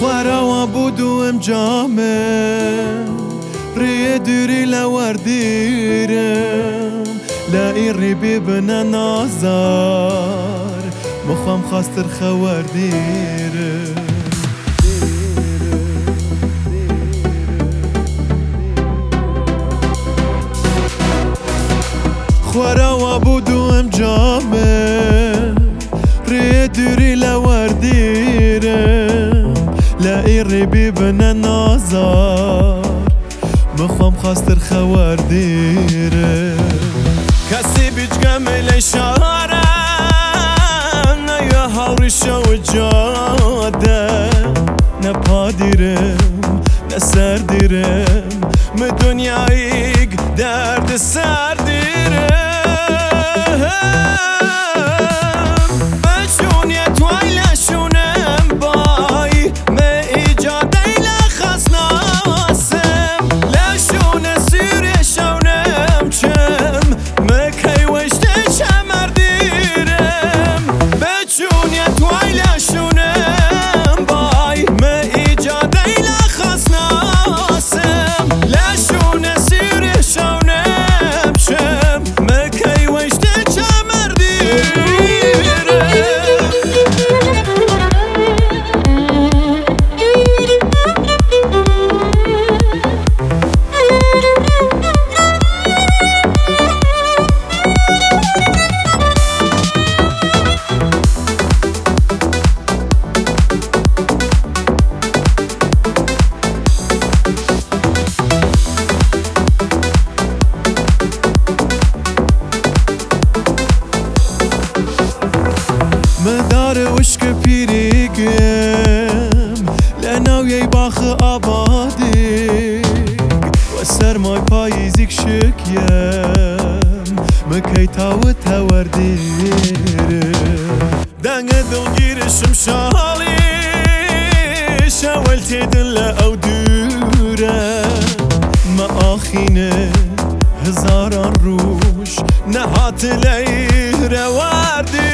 خورا بودو ام جامم ری دوری لوردیرم لا ری ببنا نازار مخم خاستر خوردیرم خورا بودو ام جامم ری دوری لوردیرم لا ری ببنا نازار مخم خاستر خوردیرم کسی بیچ گمل شهرم نه هاوری شو جاده نه پادیرم نه سردیرم م دنیایی درد سردیرم بشونی توی لشونم بای م ایجاده لخص ناسم لشون سیری شونم چم مکی وشته چمردیرم بشونی توی لشونم بای م ایجاده لخص ناسم لشون سیری شونم چم مکی وشته مدار عشق پیریگم لناوی باخ آبادی و سرمای پاییزیک شکیم مکی تاوت توردیرم دنگ دلگیرشم شالی شاولتی دل او دورم ما آخینه هزاران روش نهات لی رواردی